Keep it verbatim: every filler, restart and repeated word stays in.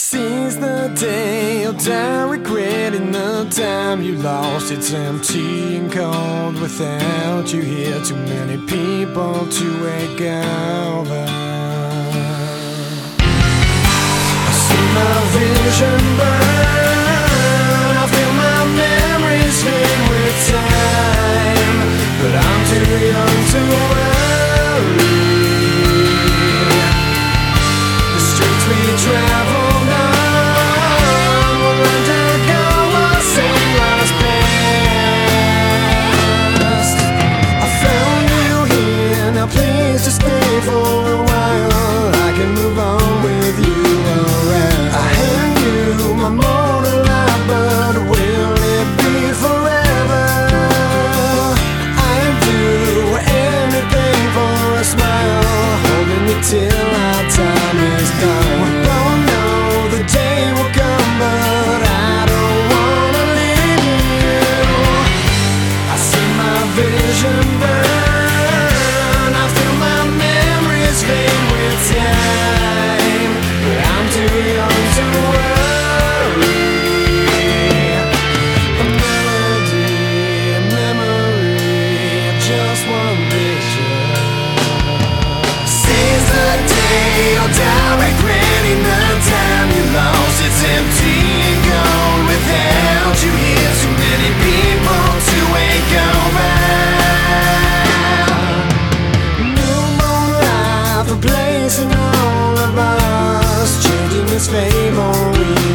Seize the day, you'll die regretting the time you lost. It's empty and cold without you here. Too many people to wake over. I see my vision burn, I feel my memories fade with time, but I'm too young to worry. The streets we travel just stay for a while, I can move on with you around. I hand you my mortal life, but will it be forever? I'd do anything for a smile, holding you till our time is done. We both know the day will come, but I don't wanna leave you. I see my vision burn, time, but I'm too young to worry. A melody, a memory, just one vision. Seize the day, you'll die regretting the time you lost. It's empty and gone without you here. Too many people to wake over. Placing all of us, changing this fame on we